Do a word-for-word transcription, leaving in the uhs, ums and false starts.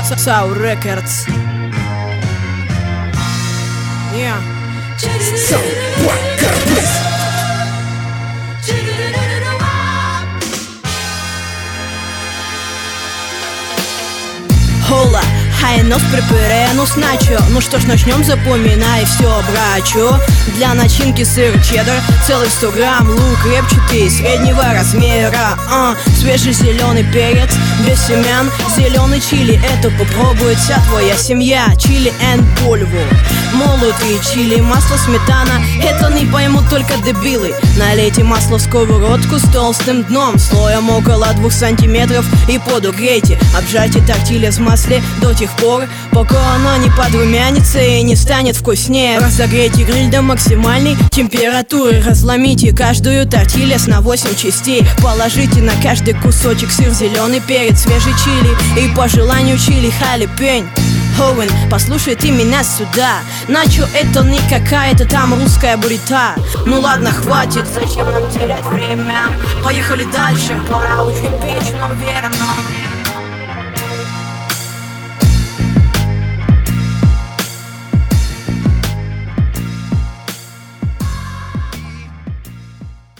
Sour Records. Yeah. Sour Records. Hola, high nos preparemos начо. Ну что ж, начнем, запоминай все, брачо. Для начинки сыр чеддер, целый сто грамм, лук репчатый среднего размера, а, свежий зеленый перец, без семян, зеленый чили, это попробует вся твоя семья. Чили and польву, молотый чили, масло, сметана, это не поймут только дебилы. Налейте масло в сковородку с толстым дном, слоем около двух сантиметров, и подогрейте. Обжарьте тортилья в масле до тех пор, пока оно не подрумянится и не станет вкуснее. Разогрейте гриль до максимальной температуры. Разломите каждую тортилья на восемь частей. Положите на каждый кусочек сыр, зеленый перец, свежий чили и по желанию чили халепень. Оуэн, послушай ты меня сюда. Начо это не какая-то там русская буррито. Ну ладно, хватит, зачем нам терять время? Поехали дальше, пора учить печь, но верно.